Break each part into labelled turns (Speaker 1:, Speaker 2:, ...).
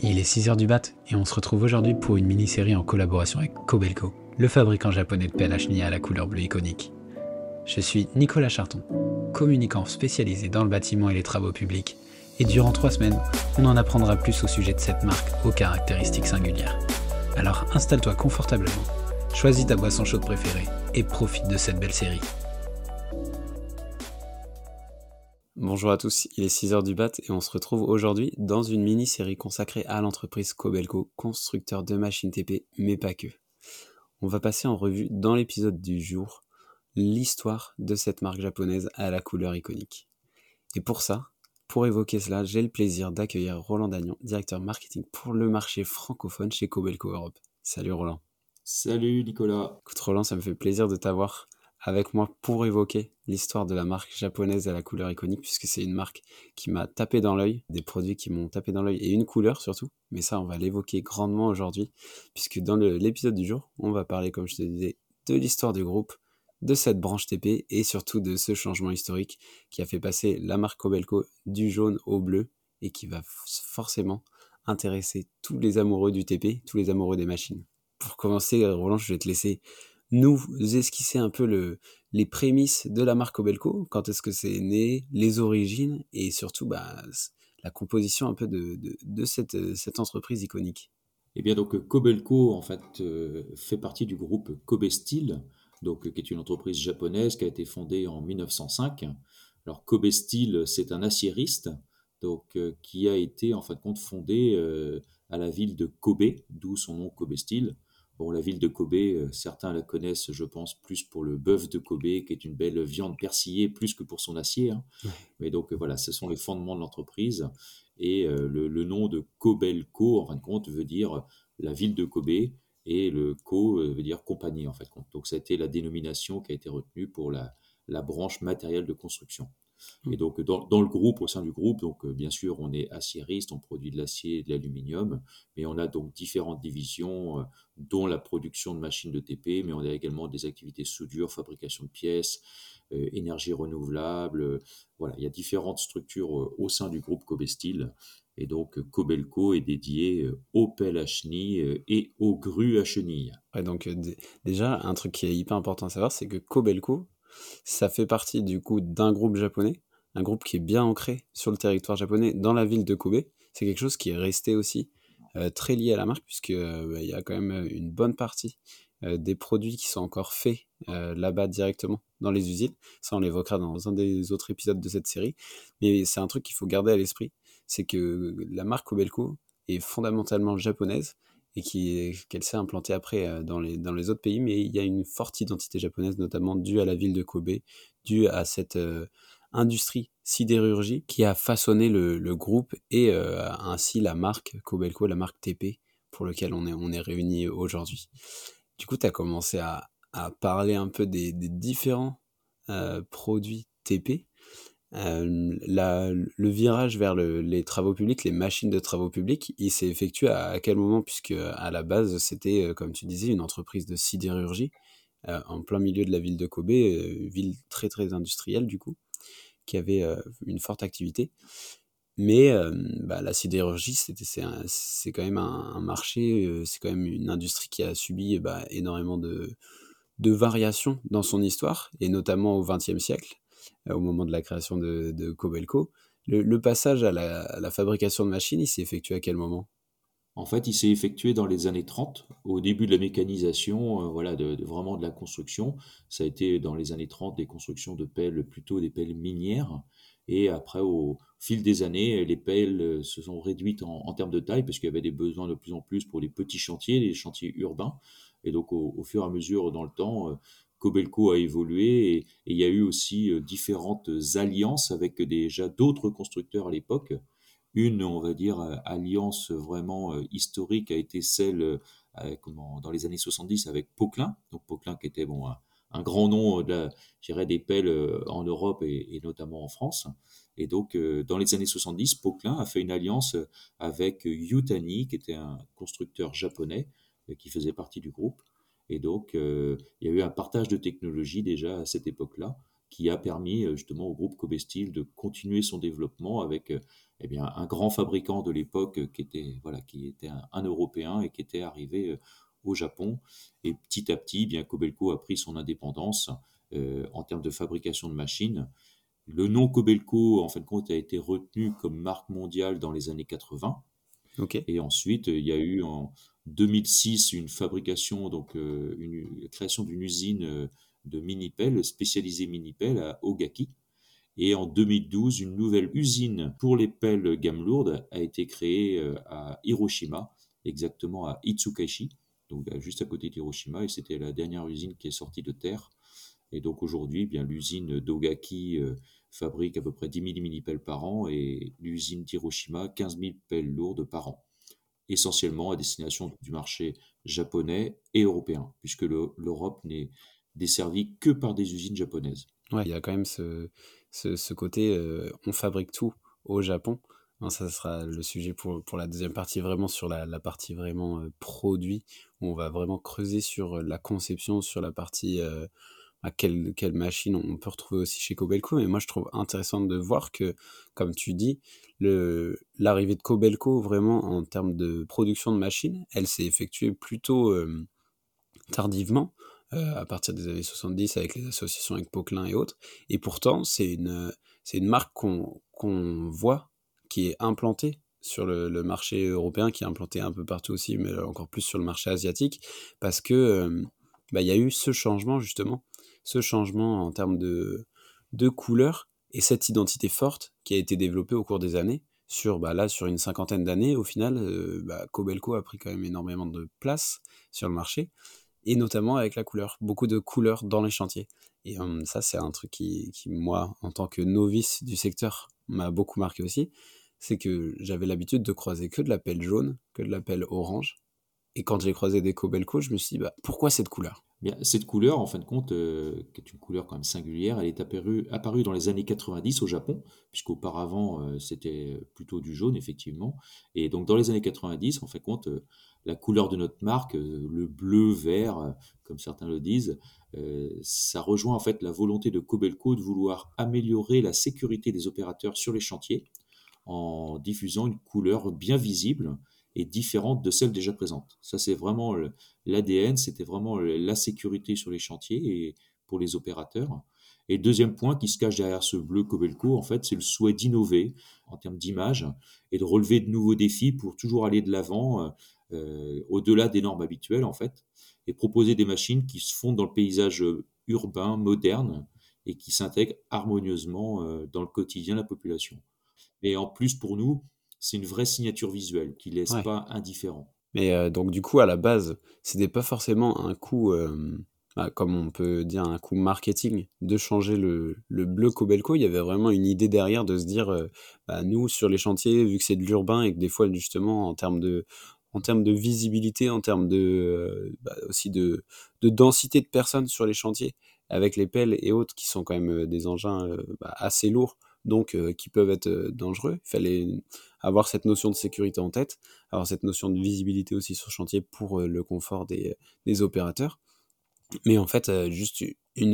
Speaker 1: Il est 6 heures du mat et on se retrouve aujourd'hui pour une mini-série en collaboration avec Kobelco, le fabricant japonais de pelles à chenilles à la couleur bleue iconique. Je suis Nicolas Charton, communicant spécialisé dans le bâtiment et les travaux publics, et durant 3 semaines, on en apprendra plus au sujet de cette marque aux caractéristiques singulières. Alors installe-toi confortablement, choisis ta boisson chaude préférée et profite de cette belle série.
Speaker 2: Bonjour à tous, il est 6 heures du bat et on se retrouve aujourd'hui dans une mini-série consacrée à l'entreprise Kobelco, constructeur de machines TP, mais pas que. On va passer en revue dans l'épisode du jour l'histoire de cette marque japonaise à la couleur iconique. Et pour ça, pour évoquer cela, j'ai le plaisir d'accueillir Roland Dagnon, directeur marketing pour le marché francophone chez Kobelco Europe. Salut Roland.
Speaker 3: Salut Nicolas.
Speaker 2: Écoute Roland, ça me fait plaisir de t'avoir avec moi pour évoquer l'histoire de la marque japonaise à la couleur iconique, puisque c'est une marque qui m'a tapé dans l'œil, des produits qui m'ont tapé dans l'œil, et une couleur surtout, mais ça on va l'évoquer grandement aujourd'hui, puisque dans l'épisode du jour, on va parler, comme je te disais, de l'histoire du groupe, de cette branche TP, et surtout de ce changement historique qui a fait passer la marque Kobelco du jaune au bleu, et qui va forcément intéresser tous les amoureux du TP, tous les amoureux des machines. Pour commencer, Roland, je vais te laisser nous esquisser un peu les prémices de la marque Kobelco, quand est-ce que c'est né, les origines et surtout la composition un peu de cette entreprise iconique.
Speaker 3: Eh bien donc Kobelco en fait fait partie du groupe Kobe Steel, donc qui est une entreprise japonaise qui a été fondée en 1905. Alors Kobe Steel, c'est un aciériste donc qui a été en fin de compte fondé à la ville de Kobe, d'où son nom Kobe Steel. Bon, la ville de Kobe, certains la connaissent, je pense, plus pour le bœuf de Kobe, qui est une belle viande persillée, plus que pour son acier, hein.
Speaker 2: Ouais.
Speaker 3: Mais donc voilà, ce sont les fondements de l'entreprise. Et le nom de Kobelco, en fin de compte, veut dire la ville de Kobe, et le ko veut dire compagnie, en fait. Donc ça a été la dénomination qui a été retenue pour la branche matérielle de construction. Et donc dans le groupe, au sein du groupe, donc bien sûr on est aciériste, on produit de l'acier et de l'aluminium, mais on a donc différentes divisions, dont la production de machines de TP, mais on a également des activités soudure, fabrication de pièces, énergie renouvelable. Voilà, il y a différentes structures au sein du groupe Kobe Steel. Et donc Kobelco est dédié aux pelles à chenilles et aux grues à chenilles.
Speaker 2: Ouais, donc déjà, un truc qui est hyper important à savoir, c'est que Kobelco, ça fait partie du coup d'un groupe japonais, un groupe qui est bien ancré sur le territoire japonais, dans la ville de Kobe. C'est quelque chose qui est resté aussi très lié à la marque, puisque il y a quand même une bonne partie des produits qui sont encore faits là-bas directement dans les usines. Ça, on l'évoquera dans un des autres épisodes de cette série. Mais c'est un truc qu'il faut garder à l'esprit, c'est que la marque Kobelco est fondamentalement japonaise et qu'elle s'est implantée après dans les autres pays, mais il y a une forte identité japonaise, notamment due à la ville de Kobe, due à cette industrie sidérurgie qui a façonné le groupe et ainsi la marque Kobelco, la marque TP, pour lequel on est réunis aujourd'hui. Du coup, tu as commencé à parler un peu des différents produits TP. Le virage vers les travaux publics, les machines de travaux publics, il s'est effectué à quel moment? Puisque à la base, c'était, comme tu disais, une entreprise de sidérurgie en plein milieu de la ville de Kobe, ville très très industrielle du coup, qui avait une forte activité. Mais la sidérurgie, c'est quand même un marché, c'est quand même une industrie qui a subi énormément de variations dans son histoire, et notamment au XXe siècle, au moment de la création de Kobelco. Le passage à la fabrication de machines, il s'est effectué à quel moment?
Speaker 3: En fait, il s'est effectué dans les années 30, au début de la mécanisation, voilà, vraiment de la construction. Ça a été dans les années 30 des constructions de pelles, plutôt des pelles minières. Et après, au fil des années, les pelles se sont réduites en termes de taille, parce qu'il y avait des besoins de plus en plus pour les petits chantiers, les chantiers urbains. Et donc, au fur et à mesure, dans le temps, Kobelco a évolué, et il y a eu aussi différentes alliances avec déjà d'autres constructeurs à l'époque. Une, on va dire, alliance vraiment historique a été celle dans les années 70 avec Poquelin. Donc Poquelin qui était un grand nom je dirais, des pelles en Europe et notamment en France. Et donc dans les années 70, Poquelin a fait une alliance avec Yutani, qui était un constructeur japonais qui faisait partie du groupe. Et donc il y a eu un partage de technologie déjà à cette époque-là. qui a permis justement au groupe Kobe Steel de continuer son développement avec eh bien, un grand fabricant de l'époque qui était un Européen et qui était arrivé au Japon. Et petit à petit, bien, Kobelco a pris son indépendance en termes de fabrication de machines. Le nom Kobelco, en fin de compte, a été retenu comme marque mondiale dans les années 80.
Speaker 2: Ok.
Speaker 3: Et ensuite, il y a eu en 2006 une fabrication, la création d'une usine de mini-pelles, spécialisée mini-pelles à Ogaki. Et en 2012, une nouvelle usine pour les pelles gamme lourde a été créée à Hiroshima, exactement à Itsukaishi, donc juste à côté d'Hiroshima, et c'était la dernière usine qui est sortie de terre. Et donc aujourd'hui, bien l'usine d'Ogaki fabrique à peu près 10 000 mini-pelles par an et l'usine d'Hiroshima 15 000 pelles lourdes par an, essentiellement à destination du marché japonais et européen, puisque l'Europe n'est desservie que par des usines japonaises.
Speaker 2: Ouais, il y a quand même ce côté on fabrique tout au Japon. Hein, ça sera le sujet pour la deuxième partie, vraiment sur la partie vraiment produit, où on va vraiment creuser sur la conception, sur la partie à quelle machine on peut retrouver aussi chez Kobelco. Mais moi, je trouve intéressant de voir que, comme tu dis, l'arrivée de Kobelco, vraiment, en termes de production de machines, elle s'est effectuée plutôt tardivement, à partir des années 70, avec les associations avec Poquelin et autres. Et pourtant, c'est une marque qu'on voit, qui est implantée sur le marché européen, qui est implantée un peu partout aussi, mais encore plus sur le marché asiatique, parce que il y a eu ce changement, justement, ce changement en termes de couleur, et cette identité forte qui a été développée au cours des années, sur une cinquantaine d'années, au final, Kobelco a pris quand même énormément de place sur le marché, et notamment avec la couleur, beaucoup de couleurs dans les chantiers. Et ça, c'est un truc qui, moi, en tant que novice du secteur, m'a beaucoup marqué aussi, c'est que j'avais l'habitude de croiser que de la pelle jaune, que de la pelle orange, et quand j'ai croisé des Kobelco, je me suis dit, pourquoi cette couleur?
Speaker 3: Bien, cette couleur, en fin de compte, qui est une couleur quand même singulière, elle est apparue dans les années 90 au Japon, puisqu'auparavant, c'était plutôt du jaune, effectivement. Et donc, dans les années 90, en fin de compte, la couleur de notre marque, le bleu-vert, comme certains le disent, ça rejoint en fait la volonté de Kobelco de vouloir améliorer la sécurité des opérateurs sur les chantiers en diffusant une couleur bien visible et différente de celle déjà présente. Ça, c'est vraiment l'ADN, c'était vraiment la sécurité sur les chantiers et pour les opérateurs. Et deuxième point qui se cache derrière ce bleu Kobelco, en fait, c'est le souhait d'innover en termes d'image et de relever de nouveaux défis pour toujours aller de l'avant, au-delà des normes habituelles, en fait, et proposer des machines qui se fondent dans le paysage urbain, moderne, et qui s'intègrent harmonieusement dans le quotidien de la population. Et en plus, pour nous, c'est une vraie signature visuelle qui laisse
Speaker 2: Ouais.
Speaker 3: pas indifférent.
Speaker 2: Mais donc, du coup, à la base, c'était pas forcément un coup, comme on peut dire, un coup marketing de changer le bleu Kobelco. Il y avait vraiment une idée derrière de se dire, nous, sur les chantiers, vu que c'est de l'urbain et que des fois, justement, en termes de visibilité, en termes aussi de densité de personnes sur les chantiers, avec les pelles et autres, qui sont quand même des engins assez lourds, donc qui peuvent être dangereux. Il fallait avoir cette notion de sécurité en tête, avoir cette notion de visibilité aussi sur le chantier pour le confort des opérateurs. Mais en fait, juste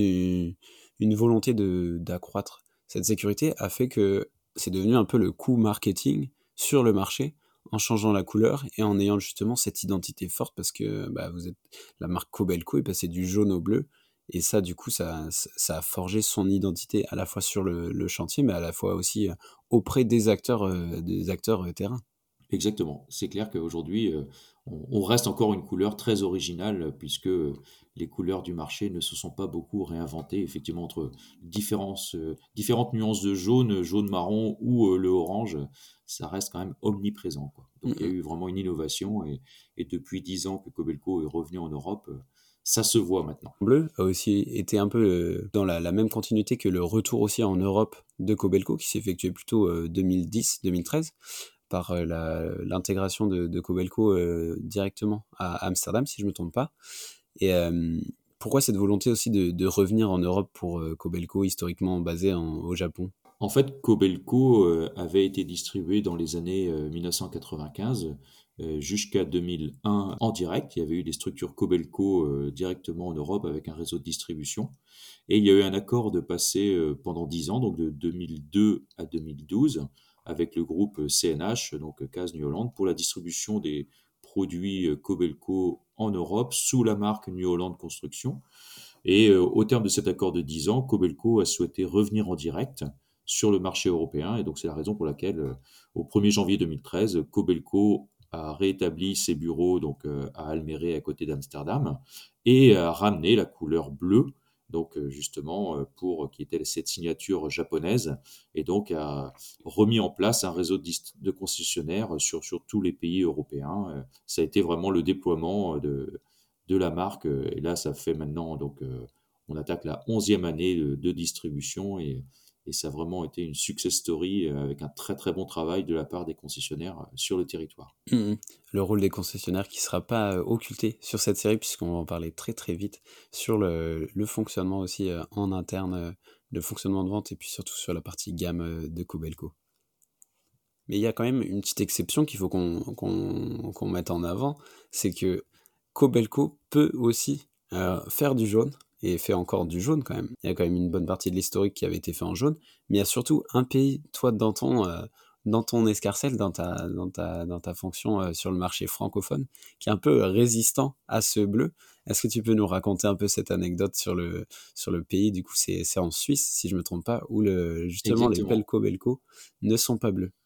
Speaker 2: une volonté d'accroître cette sécurité a fait que c'est devenu un peu le coup marketing sur le marché, en changeant la couleur et en ayant justement cette identité forte, parce que vous êtes la marque Kobelco est passée du jaune au bleu. Et ça, du coup, ça a forgé son identité à la fois sur le chantier, mais à la fois aussi auprès des acteurs terrain.
Speaker 3: Exactement. C'est clair qu'aujourd'hui, on reste encore une couleur très originale, puisque les couleurs du marché ne se sont pas beaucoup réinventées, effectivement, entre différentes nuances de jaune, jaune-marron ou le orange, ça reste quand même omniprésent, quoi. Donc il y a eu vraiment une innovation, et depuis 10 ans que Kobelco est revenu en Europe, ça se voit maintenant.
Speaker 2: Bleu a aussi été un peu dans la même continuité que le retour aussi en Europe de Kobelco, qui s'est effectué plutôt 2010-2013, par l'intégration de Kobelco directement à Amsterdam, si je ne me trompe pas. Et pourquoi cette volonté aussi de revenir en Europe pour Kobelco, historiquement basé au Japon?
Speaker 3: En fait, Kobelco avait été distribué dans les années 1995 jusqu'à 2001 en direct. Il y avait eu des structures Kobelco directement en Europe avec un réseau de distribution. Et il y a eu un accord de passer pendant 10 ans, donc de 2002 à 2012, avec le groupe CNH, donc Cas New Holland, pour la distribution des produits Kobelco en Europe sous la marque New Holland Construction. Et au terme de cet accord de 10 ans, Kobelco a souhaité revenir en direct sur le marché européen. Et donc, c'est la raison pour laquelle, au 1er janvier 2013, Kobelco a rétabli ses bureaux donc, à Almere, à côté d'Amsterdam, et a ramené la couleur bleue, donc justement, pour qui était cette signature japonaise, et donc a remis en place un réseau de concessionnaires sur tous les pays européens. Ça a été vraiment le déploiement de la marque. Et là, ça fait maintenant, donc, on attaque la 11e année de distribution et ça a vraiment été une success story avec un très très bon travail de la part des concessionnaires sur le territoire.
Speaker 2: Le rôle des concessionnaires qui ne sera pas occulté sur cette série, puisqu'on va en parler très très vite sur le fonctionnement aussi en interne, le fonctionnement de vente et puis surtout sur la partie gamme de Kobelco. Mais il y a quand même une petite exception qu'il faut qu'on mette en avant, c'est que Kobelco peut aussi faire du jaune, et fait encore du jaune quand même. Il y a quand même une bonne partie de l'historique qui avait été fait en jaune, mais il y a surtout un pays, toi, dans ton escarcelle, dans ta fonction sur le marché francophone, qui est un peu résistant à ce bleu. Est-ce que tu peux nous raconter un peu cette anecdote sur le pays? Du coup, c'est en Suisse, si je ne me trompe pas, où justement les pelles Kobelco ne sont pas bleues.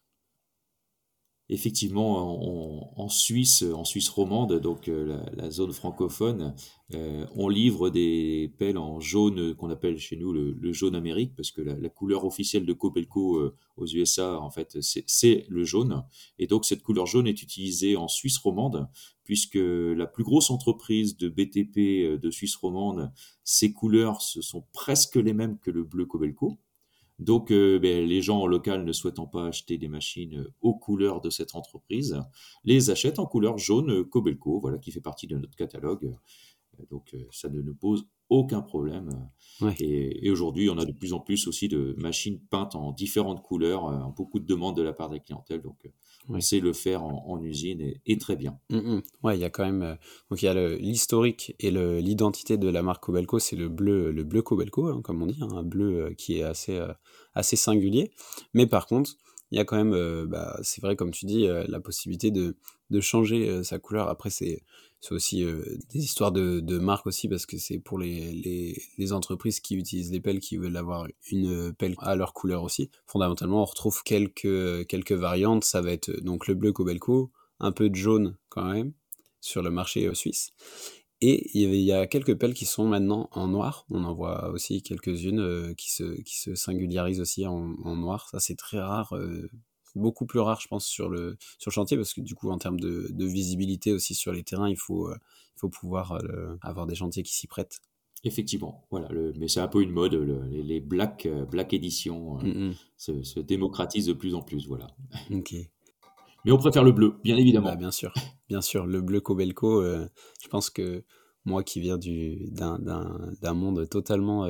Speaker 3: Effectivement, en Suisse romande, donc la zone francophone, on livre des pelles en jaune qu'on appelle chez nous le jaune Amérique, parce que la couleur officielle de Kobelco aux USA, en fait, c'est le jaune. Et donc cette couleur jaune est utilisée en Suisse romande, puisque la plus grosse entreprise de BTP de Suisse romande, ses couleurs ce sont presque les mêmes que le bleu Kobelco. Donc, les gens en local ne souhaitant pas acheter des machines aux couleurs de cette entreprise, les achètent en couleur jaune Kobelco, voilà, qui fait partie de notre catalogue. Donc, ça ne nous pose aucun problème.
Speaker 2: Ouais.
Speaker 3: Et aujourd'hui, on a de plus en plus aussi de machines peintes en différentes couleurs, beaucoup de demandes de la part des clientèles. Donc, on sait le faire en usine et très bien.
Speaker 2: Ouais, il y a quand même donc il y a l'historique et l'identité de la marque Kobelco, c'est le bleu Kobelco, hein, comme on dit, hein, un bleu qui est assez singulier. Mais par contre, il y a quand même, c'est vrai comme tu dis, la possibilité de changer sa couleur. Après, c'est aussi des histoires de marque aussi, parce que c'est pour les entreprises qui utilisent les pelles, qui veulent avoir une pelle à leur couleur aussi. Fondamentalement, on retrouve quelques variantes. Ça va être donc le bleu Kobelco, un peu de jaune quand même sur le marché suisse. Et il y a quelques pelles qui sont maintenant en noir. On en voit aussi quelques-unes qui se singularisent aussi en noir. Ça, c'est très rare. Beaucoup plus rare, je pense, sur le chantier, parce que du coup, en termes de visibilité aussi sur les terrains, il faut pouvoir avoir des chantiers qui s'y prêtent.
Speaker 3: Effectivement, voilà. Mais c'est un peu une mode, les Black Edition se démocratisent de plus en plus, voilà.
Speaker 2: Ok.
Speaker 3: Mais on préfère le bleu, bien évidemment.
Speaker 2: Bah, bien sûr, le bleu Kobelco. Je pense que moi, qui viens d'un monde totalement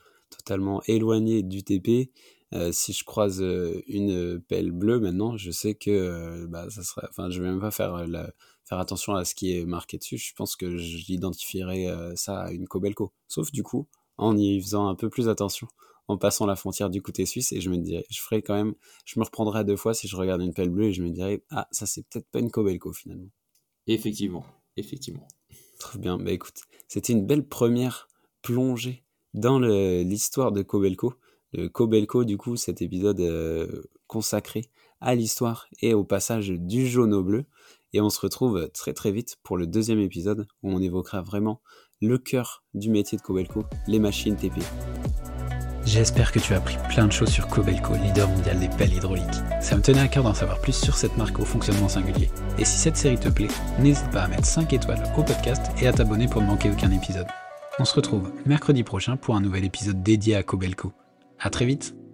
Speaker 2: éloigné du TP, si je croise une pelle bleue maintenant, je sais que ça serait. Enfin, je vais même pas faire attention à ce qui est marqué dessus. Je pense que j'identifierais ça à une Kobelco. Sauf du coup, en y faisant un peu plus attention, en passant la frontière du côté suisse, et je me dirais, je me reprendrais à 2 fois si je regarde une pelle bleue et je me dirais, ah, ça c'est peut-être pas une Kobelco finalement.
Speaker 3: Effectivement.
Speaker 2: Très bien, écoute, c'était une belle première plongée dans l'histoire de Kobelco. Le Kobelco, du coup, cet épisode consacré à l'histoire et au passage du jaune au bleu. Et on se retrouve très très vite pour le 2e épisode où on évoquera vraiment le cœur du métier de Kobelco, les machines TP.
Speaker 1: J'espère que tu as appris plein de choses sur Kobelco, leader mondial des pelles hydrauliques. Ça me tenait à cœur d'en savoir plus sur cette marque au fonctionnement singulier. Et si cette série te plaît, n'hésite pas à mettre 5 étoiles au podcast et à t'abonner pour ne manquer aucun épisode. On se retrouve mercredi prochain pour un nouvel épisode dédié à Kobelco. À très vite!